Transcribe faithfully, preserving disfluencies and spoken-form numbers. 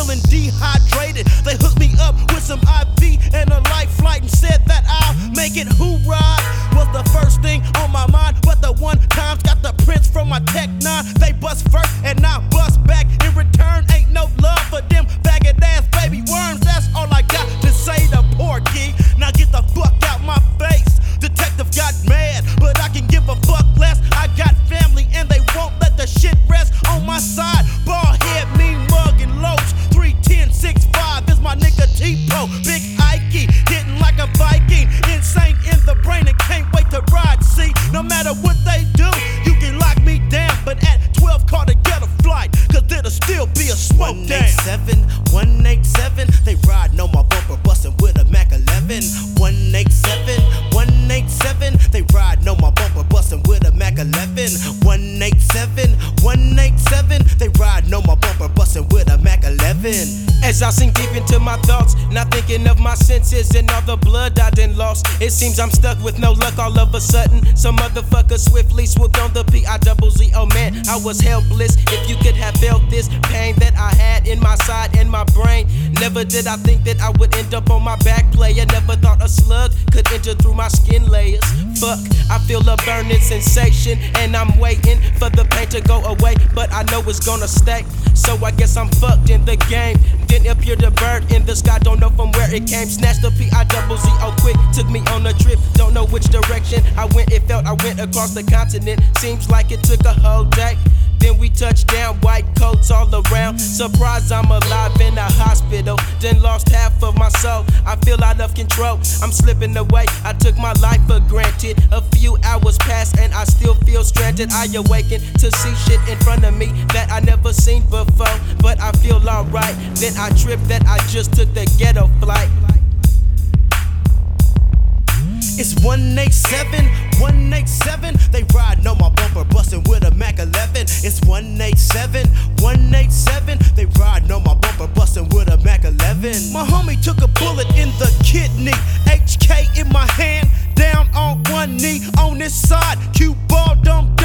feeling dehydrated. They hooked me up with some I V and a life flight and said that I'll make it. Hoorah was the first thing on my mind, but the one times got the prints from my Tech nine. They bust first and I bust back in return. Ain't no love for them faggot ass baby worms. That's all I got to say to Porky. Now get the fuck out my face. Detective got mad, but I can give a fuck less. I got family and they won't let the shit rest on my side. Bald head, mean mug and loach. three ten, six five is my nigga T-Pro. Big Ikey, hitting like a Viking. Insane in the brain and can't wait to ride. See, no matter what they do, you can lock me down. But at twelve, call to get a flight, cause it'll still be a smoke down. one eighty-seven, one eighty-seven, they riding on my bumper, bustin' with a Mac eleven. one eighty-seven, one eighty-seven, they riding on my bumper, bustin' with a Mac eleven. one eighty-seven, one eighty-seven, they riding on my bumper, bustin' with a Mac eleven. As I sink deep into my thoughts, not thinking of my senses and all the blood I done lost. It seems I'm stuck with no luck all of a sudden. Some motherfucker swiftly swooped on the P I double Z. Oh man, I was helpless. If you could have felt this pain that I had in my side and my brain. Never did I think that I would end up on my back player. Never thought a slug could enter through my skin layers. Fuck, I feel a burning sensation and I'm waiting for the pain to go away, but I know it's gonna stay. So I guess I'm fucked in the game. Then appeared a bird in the sky, don't know from where it came. Snatched the P I double Z, oh quick, took me on a trip. Don't know which direction I went, it felt I went across the continent. Seems like it took a whole day. Then we touched down, white coats all around. Surprised I'm alive in a hospital. Then lost half of my soul. I feel out of control. I'm slipping away. I took my life for granted. A few hours passed and I still feel stranded. I awaken to see shit in front of me that I never seen before. But I feel alright. Then I trip that I just took the ghetto flight. It's one eighty-seven, one eighty-seven, they riding on my bumper, bustin' with a Mac eleven. It's one eighty-seven, one eighty-seven, they riding on my bumper, bustin' with a Mac eleven. My homie took a bullet in the kidney, H K in my hand, down on one knee on this side, cue ball dumb